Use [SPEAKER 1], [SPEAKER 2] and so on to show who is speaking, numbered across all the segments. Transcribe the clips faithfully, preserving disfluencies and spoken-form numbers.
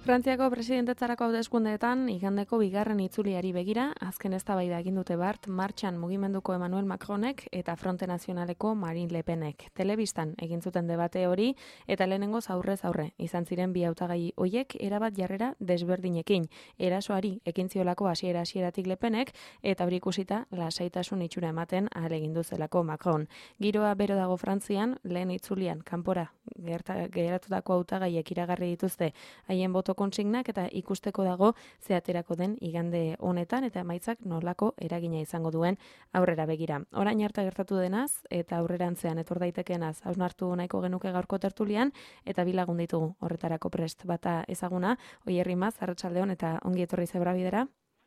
[SPEAKER 1] Frantziako presidentetzarako hauteskundeetan igandeko bigarren itzuliari begira, azken eztabaida egin dute bart martxan mugimenduko Emmanuel Macronek eta Fronte Nazionaleko Marine Le Penek. Telebistan egin zuten debate hori eta lehenengoz aurrez aurre izan ziren bi hautagai hoiek erabat jarrera desberdinekin. Erasoari ekin ziolako hasiera hasieratik Le Penek eta hori ikusita lasaitasun itxura ematen ahalegin du zelako Macron. Giroa bero dago Frantzian, lehen itzulian kanpora gerta, geratutako hautagaiek iragarri dituzte haien boto konsignak eta ikusteko dago ze aterako den igande honetan eta emaitzak nolako eragina izango duen aurrera begira. Orain arte gertatu denaz eta aurrerantzean etor daitekeenaz hausnartu nahiko genuke gaurko tertulian eta bi lagun ditugu horretarako prest. Bata ezaguna, Oier Rimaz, arratsaldeon eta ongi etorri Zebrabidera.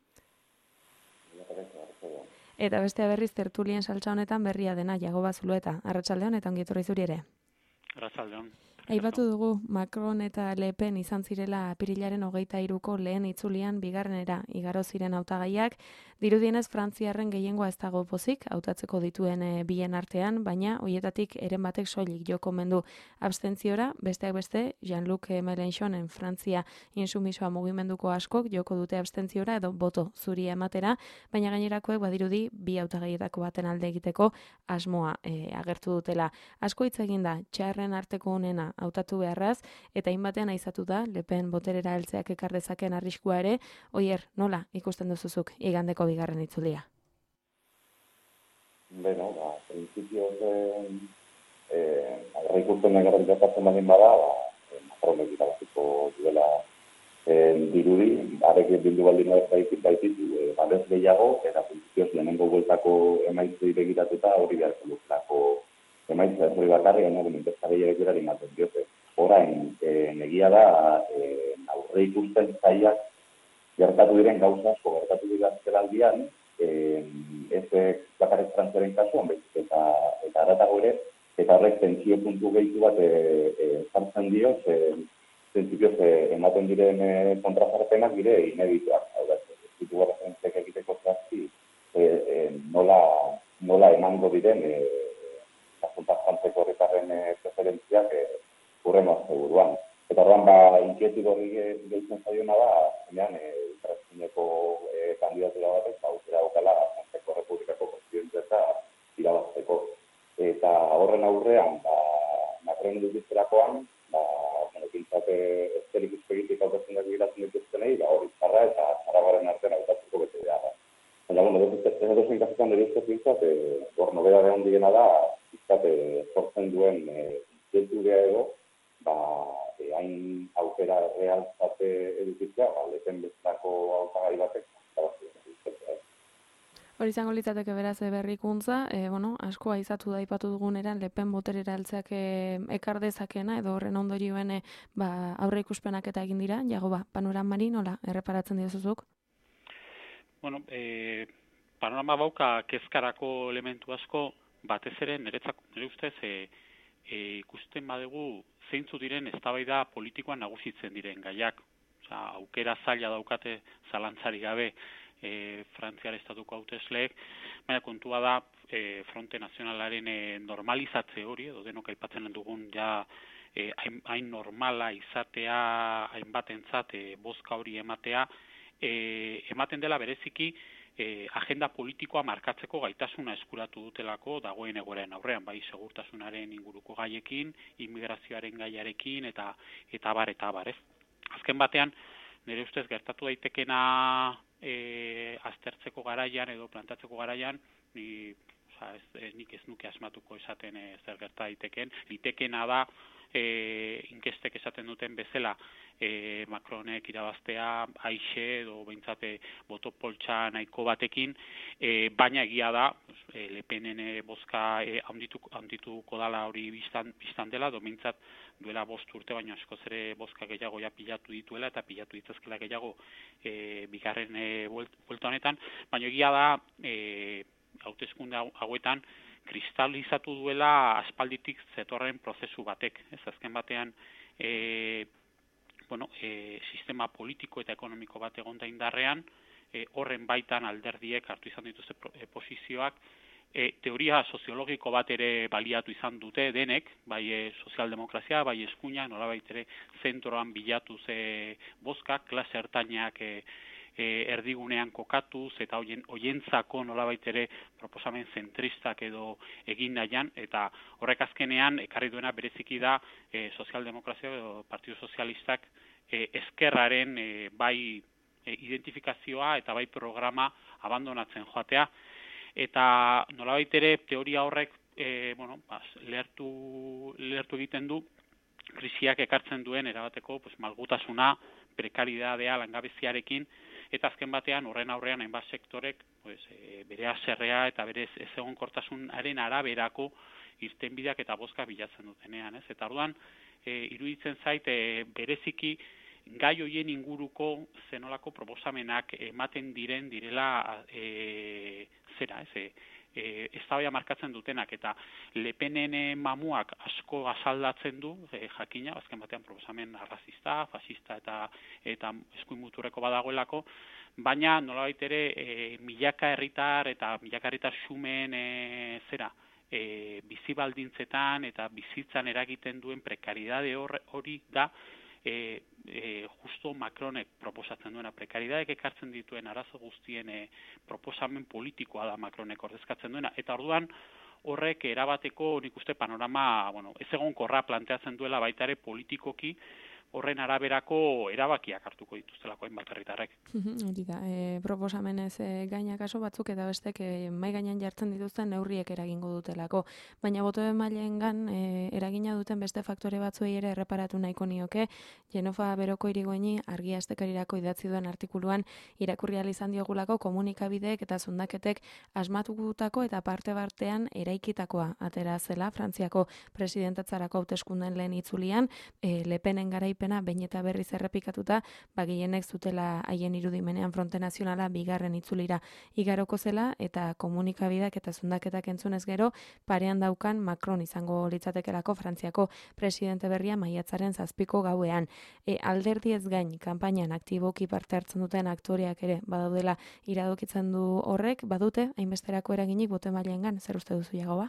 [SPEAKER 1] Eta bestea berriz tertulien saltza honetan berria dena Jagoba Zulueta, arratsaldeon eta ongi etorri zuri ere.
[SPEAKER 2] Arratsaldeon.
[SPEAKER 1] Aipatu dugu Macron eta Le Pen izan zirela apirilaren hogeita hiruko lehen itzulian bigarrenera igaro ziren hautagaiak. Dirudienez Frantziarren gehiengoa ez dago pozik hautatzeko dituen e, bien artean, baina hoietatik eren batek soilik joko mendu abstentziora, besteak beste Jean-Luc Mélenchonen Frantzia insumisoa mugimenduko askok joko dute abstentziora edo boto zuria ematera, baina gainerakoek badirudi bi hautagaietako baten alde egiteko asmoa e, agertu dutela. Asko hitz egin da txarren arteko onena hautatu beharraz, eta hainbatean aizatu da Le Pen boterera heltzeak ekar dezaken arriskua ere. Oier, nola ikusten duzuzuk igandeko bigarren itzulia?
[SPEAKER 3] Beno, ba, principios eh, agarra ikusten agarra gertatzen badin bada, ba, Macronek irabaziko duela eh, dirudi, arek bildu baldin baitik baitik, eh, badez gehiago, eta principios lehenengo bueltako emaitzei begiratuta hori beharko lukelako emaitza ez hori bakarri, baina benintezka gehiagek berari maten diote. Orain, e, negia da, e, aurre ikusten zaiak gertatu diren gauza asko gertatu diren zeraldian, e, ez bakarrik Frantziaren kasuan, eta eta haratago ere, eta horrek tentsio puntu gehitu bat sartzen e, dio, ze printzipioz e, ematen diren e, kontrajarpenak dire inedituak. Hau da, ez ditu garrantziak egiteko zehazki, e, e, nola, nola emango diren e, asuntak jantzeko horretarren e, preferentziak e, urrengo buruan. Eta horrean, ba, inkietik horri gehitzen zaiona da, zenean, ultraeskuineko e, kandidatura batez, ba, aukera okala, Frantziako Republikako presidente eta irabazteko. Eta horren aurrean, ba, Macron dutizterakoan, ba, monokintzate ezterik izpegitik hautazionak giratzen dituztenei, ba, hori txarra eta txarragaren artean hautatzeko bete beharra. Baina, bueno, ez dozen kasutan ere izte pintzat, hor nobeda behar digena da, izate sortzen duen inkieturea edo, ba, e, hain aukera realzate edukitzea, ba, leten bezalako hautagai batek.
[SPEAKER 1] Hori izango litzateke beraz berrikuntza, e, bueno, asko aizatu da aipatu duguneran Le Pen boterera heltzeak e, ekar dezakena edo horren ondorioen e, ba, aurre ikuspenak eta egin dira, Jagoba, panoramari nola erreparatzen diozuzuk?
[SPEAKER 2] Bueno, e, panorama bauka kezkarako elementu asko, batez ere niretzako, nire ustez, e, e, ikusten badugu zeintzu diren eztabaida politikoan nagusitzen diren gaiak. Osea, aukera zaila daukate zalantzari gabe e, Frantziar estatuko hautesleek, baina kontua da e, Fronte Nazionalaren e, normalizatze hori, edo denok aipatzen dugun ja e, hain, hain normala izatea, hainbatentzat e, bozka hori ematea, e, ematen dela bereziki E, agenda politikoa markatzeko gaitasuna eskuratu dutelako dagoen egoeren aurrean, bai segurtasunaren inguruko gaiekin, immigrazioaren gaiarekin eta eta bar eta bar, ez. Azken batean, nire ustez gertatu daitekena e, aztertzeko garaian edo plantatzeko garaian, ni, oza, ez, e, nik ez nuke asmatuko esaten e, zer gerta daiteken, litekena da e, inkestek esaten duten bezala, E, Macronek irabaztea aixe edo behintzate boto poltsa nahiko batekin, e, baina egia da e, Le Penen e, bozka e, handituko, handituko dala hori biztan, biztan dela, do behintzat duela bost urte, baina askoz ere bozka gehiago ja pilatu dituela eta pilatu ditzazkela gehiago e, bigarren e, buelta honetan, baina egia da e, hauteskunde hauetan kristalizatu duela aspalditik zetorren prozesu batek, ez azken batean e, bueno, e, sistema politiko eta ekonomiko bat egon da indarrean, e, horren baitan alderdiek hartu izan dituzte pro, e, posizioak, e, teoria soziologiko bat ere baliatu izan dute denek, bai e, sozialdemokrazia, bai eskuina, nolabait ere zentroan bilatu ze bozkak, klase ertainak e, e, erdigunean kokatuz, eta hoien, hoientzako nolabait ere proposamen zentristak edo egin nahian, eta horrek azkenean ekarri duena bereziki da e, sozialdemokrazia edo Partidu Sozialistak e, ezkerraren e, bai e, identifikazioa eta bai programa abandonatzen joatea, eta nolabait ere teoria horrek e, bueno, bas, lehertu, lehertu egiten du krisiak ekartzen duen erabateko pues, malgutasuna, prekaridadea, langabeziarekin, eta azken batean horren aurrean hainbat sektorek pues, e, bere haserrea eta bere ezegonkortasunaren araberako irtenbideak eta bozka bilatzen dutenean, ez? Eta orduan e, iruditzen zait e, bereziki gai hoien inguruko zenolako proposamenak ematen diren direla e, zera, ez? E, e, eztabaida markatzen dutenak eta Le Penen mamuak asko asaldatzen du, e, jakina, azken batean proposamen arrazista, fascista eta eta eskuin muturreko badagoelako, baina nolabait ere e, milaka herritar eta milaka herritar xumen e, zera, e, bizi baldintzetan eta bizitzan eragiten duen prekaridade hori da E, e, justo Macronek proposatzen duena, prekaridadek ekartzen dituen arazo guztien e, proposamen politikoa da Macronek ordezkatzen duena, eta orduan horrek erabateko nik uste panorama, bueno, ez egonkorra planteatzen duela baita ere politikoki, horren araberako erabakiak hartuko dituztelako hainbat herritarrek.
[SPEAKER 1] Hori da, e, proposamenez e, gaina kaso batzuk eta bestek e, mai gainean jartzen dituzten neurriek eragingo dutelako. Baina boto emaileengan e, eragina duten beste faktore batzuei ere erreparatu nahiko nioke. Jenofa Beroko Irigoini Argia Astekarirako idatzi duen artikuluan irakurri ahal izan diogulako komunikabideek eta zundaketek asmatutako eta parte bartean eraikitakoa atera zela Frantziako presidentatzarako hauteskundeen lehen itzulian, e, Le Penen garaipen behin eta berriz errepikatuta, bagienek zutela haien irudimenean Fronte Nazionala bigarren itzulira igaroko zela, eta komunikabideak eta zundaketak entzunez gero, parean daukan Macron izango litzatekelako Frantziako presidente berria maiatzaren zazpiko gauean. E, alderdiez gain, kanpainan aktiboki parte hartzen duten aktoreak ere badaudela iradokitzen du horrek, badute, hainbesterako eraginik boto emailearengan, zer uste duzu Jagoba?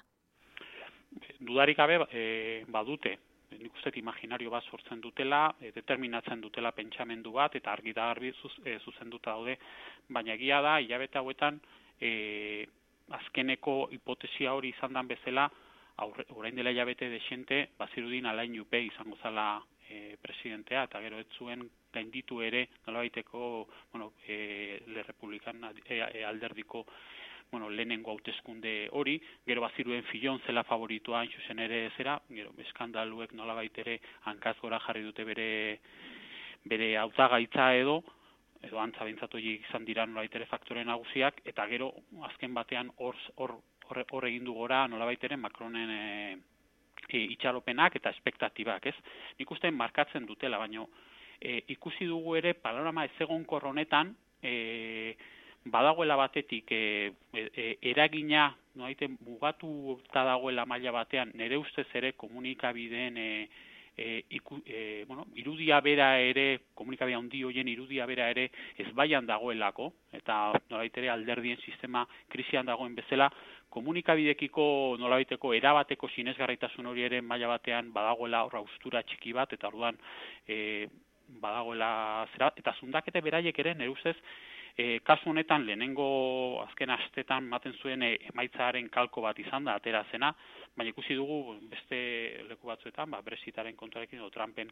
[SPEAKER 2] Dudarik gabe e, badute. Nik uste imaginario bat sortzen dutela, e, determinatzen dutela pentsamendu bat, eta argi da garbi zuz, e, zuzenduta daude, baina egia da, hilabete hauetan, e, azkeneko hipotesia hori izan dan bezala, aurre, orain dela hilabete desente, bazirudin Alain Juppé izango zala e, presidentea, eta gero ez zuen gainditu ere, nolabaiteko, bueno, e, Le Republikan e, e, alderdiko bueno, lehenengo hauteskunde hori, gero baziruen Fillon zela favoritua hain zuzen ere zera, gero eskandaluek nolabait ere hankaz gora jarri dute bere bere hautagaitza edo, edo antza bintzatu izan dira nolabait ere faktore nagusiak, eta gero azken batean hor hor hor egin du gora nolabait ere Macronen e, e, itxaropenak eta espektatibak, ez? Nik uste markatzen dutela, baina e, ikusi dugu ere panorama ezegonkor honetan, e, badagoela batetik e, e, eragina noaite mugatu eta dagoela maila batean, nire ustez ere komunikabideen e, e, iku, e, bueno, irudia bera ere, komunikabidea handi hoien irudia bera ere ezbaian dagoelako, eta nolabait ere alderdien sistema krisian dagoen bezala, komunikabidekiko nolabaiteko erabateko sinesgarritasun hori ere maila batean badagoela horra ustura txiki bat, eta orduan e, badagoela zera, eta zundakete beraiek ere nire ustez, E, kasu honetan lehenengo azken astetan maten zuen e, emaitzaren kalko bat izan da, atera zena, baina ikusi dugu beste leku batzuetan, ba, Brexitaren kontuarekin edo Trumpen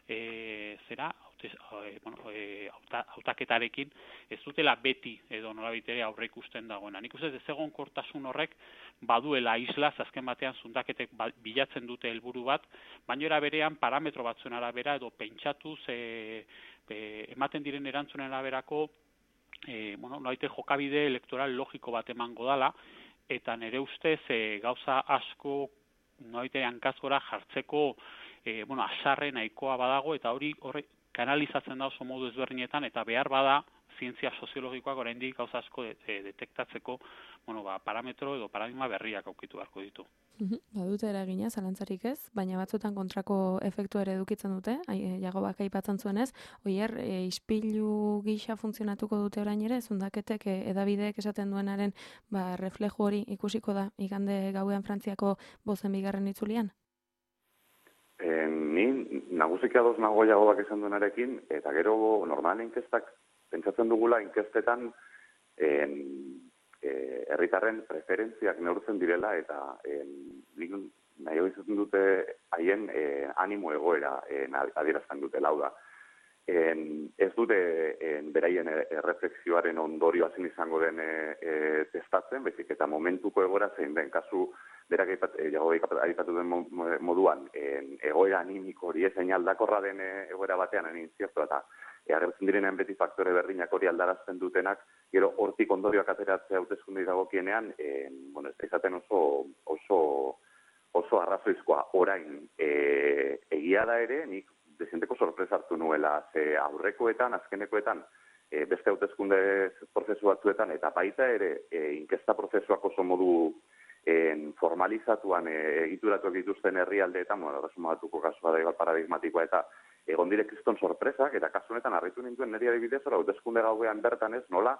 [SPEAKER 2] e, zera, haute, e, bueno, e, auta, autaketarekin, ez dutela beti edo nolabait ere aurre ikusten dagoena. Nik uste ez egonkortasun horrek baduela isla, azken batean zundaketek bilatzen dute helburu bat, baina era berean parametro batzuen arabera edo pentsatuz e, e, ematen diren erantzunen araberako E, bueno, noite jokabide elektoral logiko bat emango dala, eta nire ustez e, gauza asko noite hankazgora jartzeko e, bueno, asarre nahikoa badago, eta hori horre kanalizatzen da oso modu ezberdinetan, eta behar bada zientzia soziologikoak oraindik gauza asko de, de, detektatzeko bueno, ba, parametro edo paradigma berriak aukitu beharko ditu.
[SPEAKER 1] Badute eragina, zalantzarik ez, baina batzutan kontrako efektu ere edukitzen dute, Jagobak aipatzen zuenez, oier, e, ispilu gisa funtzionatuko dute orain ere, zundaketek e, edabideek esaten duenaren ba, reflejo hori ikusiko da, igande gauean Frantziako bozen bigarren itzulian?
[SPEAKER 3] E, ni nagusiki ados nago Jagobak esan duenarekin, eta gero normalen inkestak, pentsatzen dugula inkestetan, en, E, herritarren preferentziak neurtzen direla eta e, nahi izaten dute haien e, animo egoera e, adierazten dute lau da. E, ez dute e, beraien erreflexioaren ondorio hazin izango den e, e, testatzen, bezik eta momentuko egoera zein den kasu berak aipatu den moduan e, egoera animiko hori ezein aldakorra den e, egoera batean hain ziertu eta E, agertzen direnean beti faktore berdinak hori aldarazten dutenak, gero hortik ondorioak ateratzea hauteskundei dagokienean, e, bueno, ez da izaten oso, oso, oso arrazoizkoa orain. E, egia da ere, nik desienteko sorpresa hartu nuela, ze aurrekoetan, azkenekoetan, e, beste hauteskunde prozesu batzuetan, eta baita ere, e, inkesta prozesuak oso modu en, formalizatuan e, egituratuak dituzten herrialdeetan, bueno, resumatuko kasua da paradigmatikoa eta egon direk kriston sorpresak, eta kasu honetan harritu nintuen niri adibidez, hori hauteskunde gauean bertan ez, nola,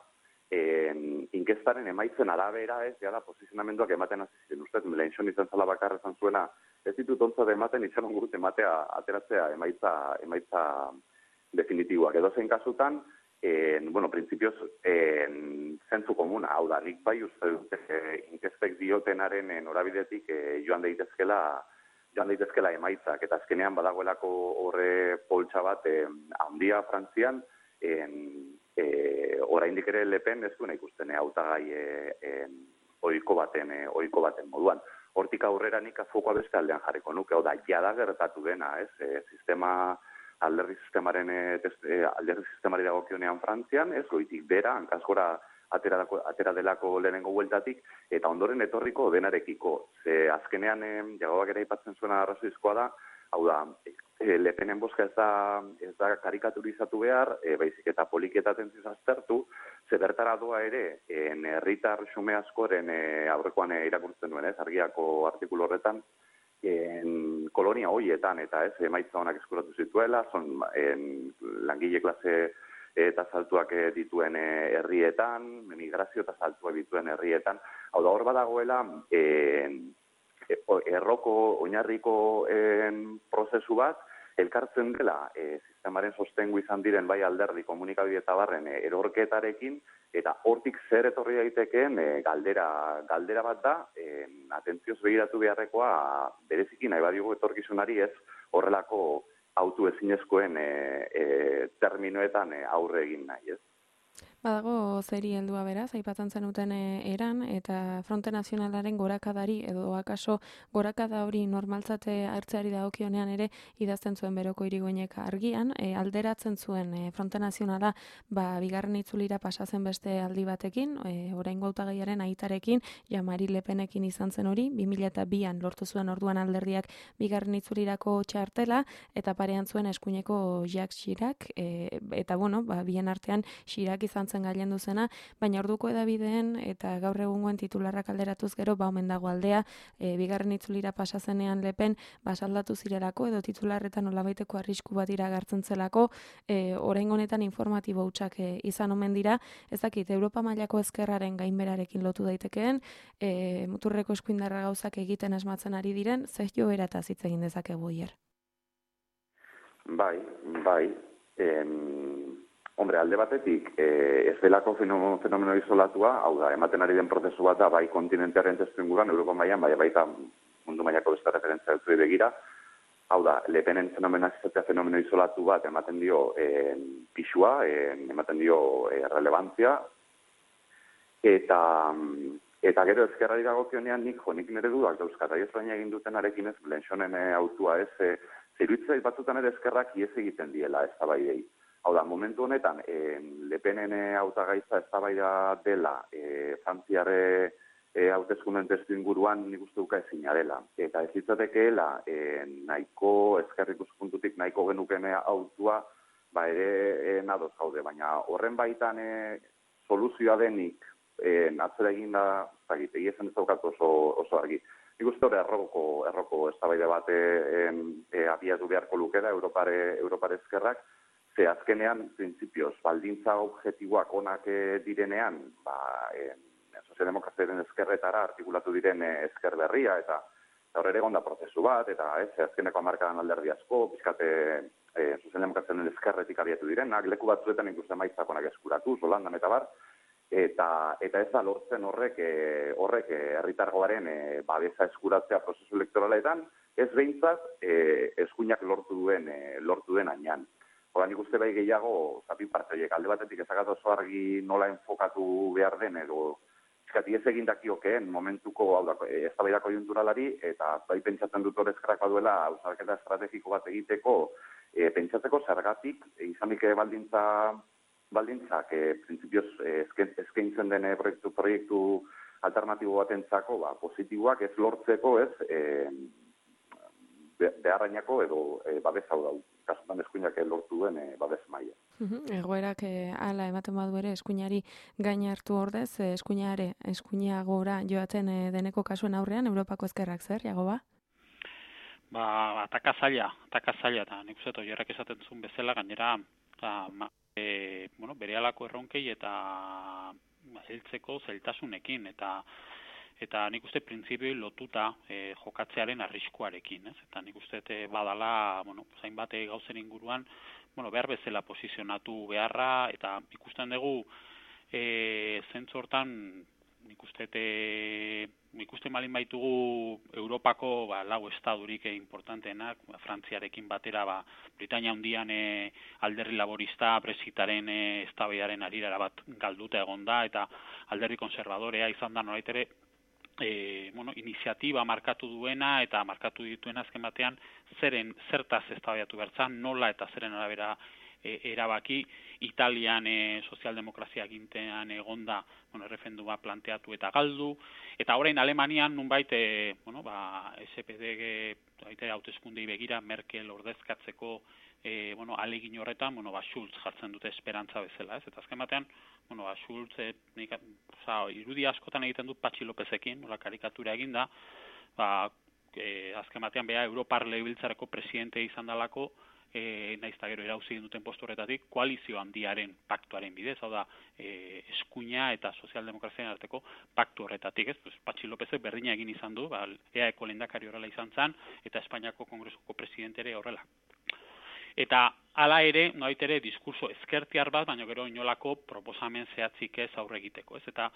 [SPEAKER 3] en, inkestaren emaitzen arabera ez, jada, posizionamenduak ematen hasi ziren ustez, lehenxon izan zala bakarra izan zuena, ez ditut ontzat ematen, izan ongurut ematea, ateratzea emaitza, emaitza definitiboak. Edo zein kasutan, en, bueno, printzipioz, en, zentzu komuna, hau da, nik bai uste dute eh, inkestek diotenaren norabidetik eh, joan daitezkela joan daitezkela emaitzak, eta azkenean badagoelako horre poltsa bat eh, handia Frantzian, en, eh, oraindik ere Le Pen ez duena ikusten eh, hautagai eh, ohiko baten, eh, ohiko baten moduan. Hortik aurrera nik fokoa beste aldean jarriko nuke, hau da, jada gertatu dena, ez, eh, sistema, alderdi sistemaren, eh, alderdi sistemari dagokionean Frantzian, ez, goitik bera, hankasgora Atera, atera delako lehenengo bueltatik, eta ondoren etorriko denarekiko. Ze azkenean, eh, Jagobak ere aipatzen zuena arrazoizkoa da, hau da, e, Le Penen bozka ez da, ez da karikaturizatu behar, e, baizik eta poliketa tentziz aztertu, ze bertara doa ere, en herritar xume askoren e, aurrekoan e, irakurtzen duen, ez, argiako artikulu horretan, en kolonia hoietan, eta ez, emaitza honak eskuratu zituela, son en, langile klase eta saltuak dituen herrietan, migrazio eta saltuak dituen herrietan. Hau da, hor badagoela, e, erroko, oinarriko e, prozesu bat, elkartzen dela, e, sistemaren sostengu izan diren bai alderdi komunikabide eta barren e, erorketarekin, eta hortik zer etorri daitekeen e, galdera, galdera bat da, e, atentzioz begiratu beharrekoa, bereziki nahi badigu etorkizunari ez horrelako autu ezinezkoen e, e, terminoetan e, aurre egin nahi, ez?
[SPEAKER 1] Badago zeri heldua beraz, aipatzen zenuten eran, eta Fronte Nazionalaren gorakadari, edo akaso gorakada hori normaltzate hartzeari dagokionean ere idazten zuen Beroko Irigoinek argian, e, alderatzen zuen e, Fronte Nazionala ba, bigarren itzulira pasatzen beste aldi batekin, e, oraingo hautagaiaren aitarekin, ja Marine Le Penekin izan zen hori, bi mila bian lortu zuen orduan alderdiak bigarren itzulirako txartela, eta parean zuen eskuineko Jacques Chirac, e, eta bueno, ba, bien artean Chirac izan zen gailendu zena, baina orduko edabideen eta gaur egungoen titularrak alderatuz gero, ba omen dago aldea, e, bigarren itzulira pasa zenean Le Pen basaldatu zirelako, edo titularretan nolabaiteko arrisku bat iragartzen zelako, e, oraingo honetan informatibo hutsak e, izan omen dira, ez dakit, Europa mailako ezkerraren gainberarekin lotu daitekeen, e, muturreko eskuindarra gauzak egiten asmatzen ari diren, zer joerataz hitz egin dezakegu hier?
[SPEAKER 3] Bai, bai, em... Hombre, alde batetik, eh, ez delako fenomeno, fenomeno isolatua, hau da, ematen ari den prozesu bat da, bai kontinentearen testu inguruan, Europa mailan, bai baita mundu mailako beste referentzia dutzuei begira, hau da, Le Penen fenomenoak izatea fenomeno isolatu bat, ematen dio eh, pixua, eh, ematen dio eh, relevantzia, eta eta gero ezkerrari dagokionean nik, jo, nik nire dudak dauzkat, aiz baina egin dutenarekin ez, Blenchonen autua ez, eh, zeruitzai batzutan ere ezkerrak iez egiten diela, ez da bai. Hau da, momentu honetan, e, Le Penen hautagaitza eztabaida dela, e, Frantziarre e, hauteskunden testu inguruan nik uste duka ezina dela. Eta ez ditzatekeela, e, nahiko, ezker ikuspuntutik nahiko genukene autua, ba ere e, nadoz gaude, baina horren baitan e, soluzioa denik, e, atzera egin da, zagite, egizan ez daukatu oso, oso argi. nik uste hori erroko, erroko eztabaida bat e, e, abiatu beharko lukera Europare, Europare ezkerrak, ze azkenean, printzipioz, baldintza objektiboak onak direnean, ba, e, sozialdemokraziaren ezkerretara artikulatu diren ezker berria, eta hor ere gonda prozesu bat, eta ez, azkeneko hamarkadan alderdi asko, pizkate e, sozialdemokraziaren ezkerretik abiatu direnak, leku batzuetan ikusten maitzak onak eskuratu, Holandan eta bar, eta, eta ez da lortzen horrek, e, horrek herritargoaren e, babesa eskuratzea prozesu elektoraletan, ez behintzat e, eskuinak lortu duen, e, lortu den ainan. Hora, nik uste bai gehiago, zapi parteiek, alde batetik ezagat oso argi nola enfokatu behar den, edo eskati ez egin dakiokeen momentuko, hau da, eztabaida konjunturalari, eta bai pentsatzen dut horrezkarak baduela, hausnarketa estrategiko bat egiteko, e, pentsatzeko zergatik, e, izanik baldintza, baldintzak, e, printzipioz e, eskaintzen den proiektu, proiektu alternatibo batentzako, ba, positiboak ez lortzeko, ez, e, beharrainako edo e, babes hau dau. Kasutan eskuinak lortu duen e, babes maila.
[SPEAKER 1] Egoerak e, ala ematen badu ere eskuinari gain hartu ordez, e, eskuinare, eskuinagora joatzen e, deneko kasuen aurrean, Europako ezkerrak zer, Jagoba?
[SPEAKER 2] Ba, ataka zaila, ataka zaila, eta nik uste oierrak esaten zuen bezala, gainera, ta, ma, e, bueno, bere alako erronkei eta heltzeko zailtasunekin, eta eta nik uste printzipio lotuta e, jokatzearen arriskuarekin, ez? Eta nik uste e, badala, bueno, zainbat gauzen inguruan, bueno, behar bezala posizionatu beharra, eta ikusten dugu e, zentzu hortan, nik uste e, ikusten malin baitugu Europako ba, lau estadurik importanteenak, ba, Frantziarekin batera, ba, Britania hundian e, alderri laborista Brexitaren e, eztabaidaren arira bat galduta egon da, eta alderri konservadorea izan da nolait ere, E, bueno, iniziatiba markatu duena eta markatu dituena azken batean zeren zertaz eztabaidatu bertzan, nola eta zeren arabera e, erabaki Italian e, sozialdemokrazia gintean egonda, bueno, errefenduma planteatu eta galdu, eta orain Alemanian nunbait e, bueno, ba, S P D hauteskundei begira Merkel ordezkatzeko e, bueno, alegin horretan, bueno, ba, Schulz jartzen dute esperantza bezala, ez? Eta azken batean, bueno, ba, Schulz, e, nik, oza, irudi askotan egiten dut Patxi Lopezekin, nola karikatura eginda, ba, e, azken batean beha Europar Legebiltzarreko presidente izan dalako, e, naiz eta gero irauzi duten postu horretatik, koalizio handiaren paktuaren bidez, hau da, e, eskuina eta sozialdemokraziaren arteko paktu horretatik, ez? Pues, Patxi Lopezek berdina egin izan du, ba, E A Eko lehendakari horrela izan zen, eta Espainiako Kongresuko presidentere horrela. Eta hala ere, noait ere, diskurso ezkertiar bat, baina gero inolako proposamen zehatzik ez aurre egiteko, ez? Eta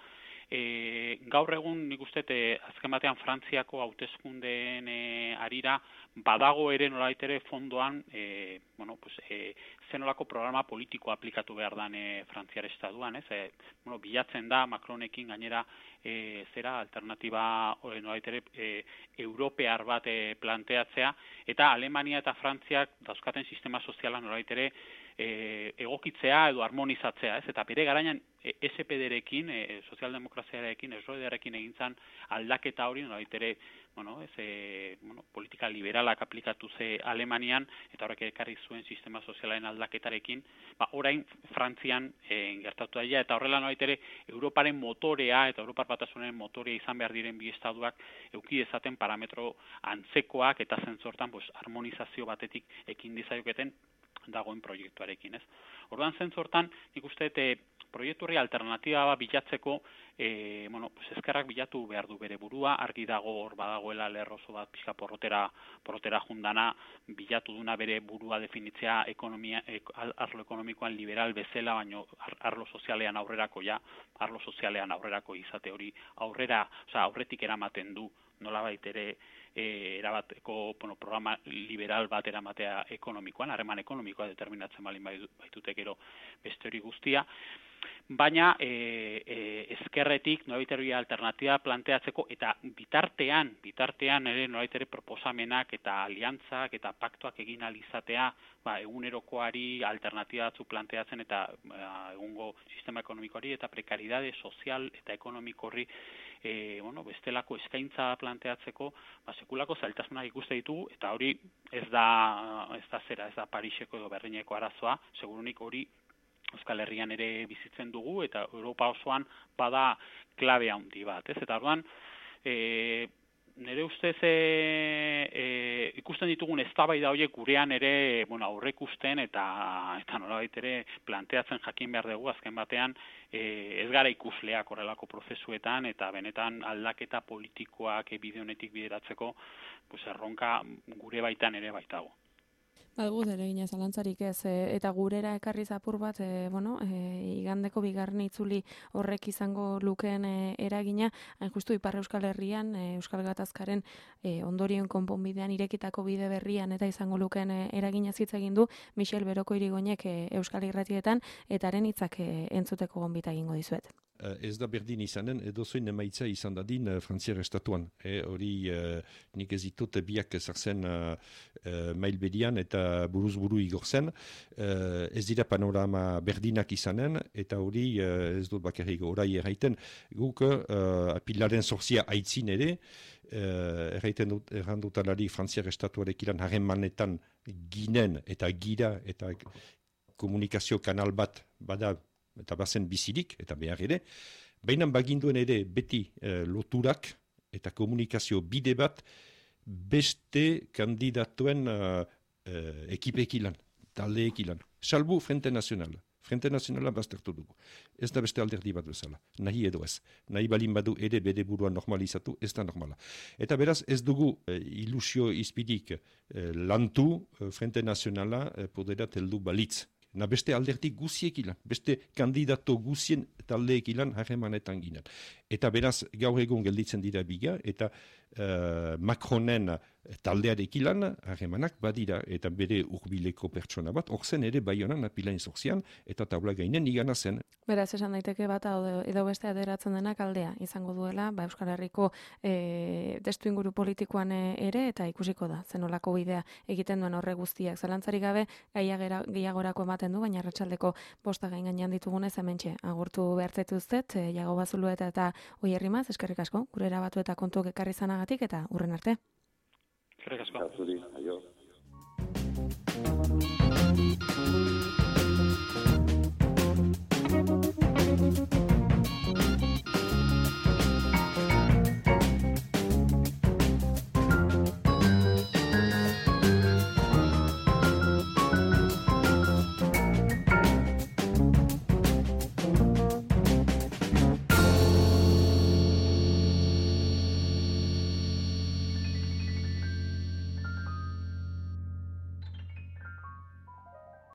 [SPEAKER 2] e, gaur egun nik uste e, azken batean Frantziako hauteskundeen e, arira badago ere nolait ere fondoan e, bueno, pues, e, zenolako programa politiko aplikatu behar dan e, Frantziar estatuan, ez? E, bueno, bilatzen da Macronekin gainera e, zera alternatiba e, nolait ere e, europear bat e, planteatzea, eta Alemania eta Frantziak dauzkaten sistema soziala nolait ere e, egokitzea edo harmonizatzea, ez? Eta bere garaian e, S P D-rekin, e, sozialdemokraziarekin, esroederekin egintzan aldaketa hori nolait ere, bueno, ez, e, bueno, politika liberalak aplikatu ze Alemanian, eta horrek ekarri zuen sistema sozialaren aldaketarekin, ba, orain Frantzian e, gertatu daia, eta horrela nolait ere Europaren motorea eta Europar Batasunen motorea izan behar diren bi estatuak euki dezaten parametro antzekoak eta zentzortan pues, harmonizazio batetik ekin dizaioketen dagoen proiektuarekin, ez? Orduan zentzortan, nik uste e, proiektu horri alternatiba bilatzeko, e, bueno, pues ezkerrak bilatu behar du bere burua, argi dago hor badagoela lerrozo bat pixka porrotera, porrotera jundana, bilatu duna bere burua definitzea ekonomia, ek, arlo ekonomikoan liberal bezala, baino arlo sozialean aurrerako ja, arlo sozialean aurrerako izate hori aurrera, osea, aurretik eramaten du, nolabait ere e, erabateko bueno, programa liberal bat eramatea ekonomikoan, harreman ekonomikoa determinatzen balin baitute gero beste hori guztia, baina e, e, ezkerretik nolabait ere alternatiba planteatzeko eta bitartean, bitartean ere nolabait ere proposamenak eta aliantzak eta paktuak egin alizatea, ba, egunerokoari alternatiba batzu planteatzen eta ba, egungo sistema ekonomikoari eta prekaridade sozial eta ekonomiko horri E, bueno, bestelako eskaintza planteatzeko, ba, sekulako zailtasunak ikuste ditugu, eta hori ez da, ez da zera, ez da Pariseko edo Berlineko arazoa, segurunik hori Euskal Herrian ere bizitzen dugu, eta Europa osoan bada klabe handi bat, ez? Eta orduan, e, nire ustez e, e, ikusten ditugun eztabaida horiek gurean ere, bueno, aurreikusten eta eta nolabait ere planteatzen jakin behar dugu azken batean e, ez gara ikusleak horrelako prozesuetan eta benetan aldaketa politikoak bide honetik bideratzeko pues erronka gure baitan ere baitago.
[SPEAKER 1] Badugu zeregina zalantzarik ez, e, eta gurera ekarri zapur bat, e, bueno, e, igandeko bigarren itzuli horrek izango lukeen e, eragina, hain justu Ipar Euskal Herrian, e, Euskal Gatazkaren e, ondorioen konponbidean irekitako bide berrian eta izango lukeen e, eragina hitz egin du Michel Beroko Irigoinek e, Euskal Irratietan, eta haren hitzak e, entzuteko gonbita egingo dizuet.
[SPEAKER 4] Uh, ez da berdin izanen, edozoin emaitza izan dadin uh, Frantziar estatuan. Hori e, uh, nik ez ditut biak zartzen uh, uh, mail bedian eta buruz buru igor zen. Uh, ez dira panorama berdinak izanen, eta hori uh, ez dut bakarrik orai erraiten. Guk uh, apilaren zorzia aitzin ere, uh, erraiten dut, errandutalari Frantziar estatuarekilan harremanetan ginen eta gira eta komunikazio kanal bat bada eta bazen bizirik, eta behar ere, baina baginduen ere beti e, loturak eta komunikazio bide bat beste kandidatuen uh, uh, ekipek ilan, taldeek ilan. Salbu Frente Nazionala. Frente Nazionala baztertu dugu. Ez da beste alderdi bat bezala. Nahi edo ez. Nahi balin badu ere bere burua normalizatu, ez da normala. Eta beraz ez dugu uh, ilusio izpidik uh, lantu uh, Frente Nazionala uh, poderat heldu balitz. Na beste alderdi guziek ilan, beste kandidato guzien taldeek ilan harremanetan ginen. Eta beraz gaur egun gelditzen dira biga, eta uh, Macronen taldearek ilan harremanak badira, eta bere urbileko pertsona bat, orzen ere Baionan apilain zorzian, eta tabla gainen igana zen.
[SPEAKER 1] Beraz, esan daiteke bat edo beste aderatzen denak aldea izango duela, ba, Euskal Herriko e, testu inguru politikoan ere, eta ikusiko da, zenolako bidea egiten duen horre guztiak. Zalantzarik gabe, gehiagorako ematen du, baina arratsaldeko bosta gain gainean ditugunez hementxe agurtu behartzetuztet, e, Jago Bazulueta eta Oierrimaz, eskerrik asko, gure erabatu eta kontuak ekarri zanagatik, eta urren arte.
[SPEAKER 2] Eskerrik asko.
[SPEAKER 3] Aio.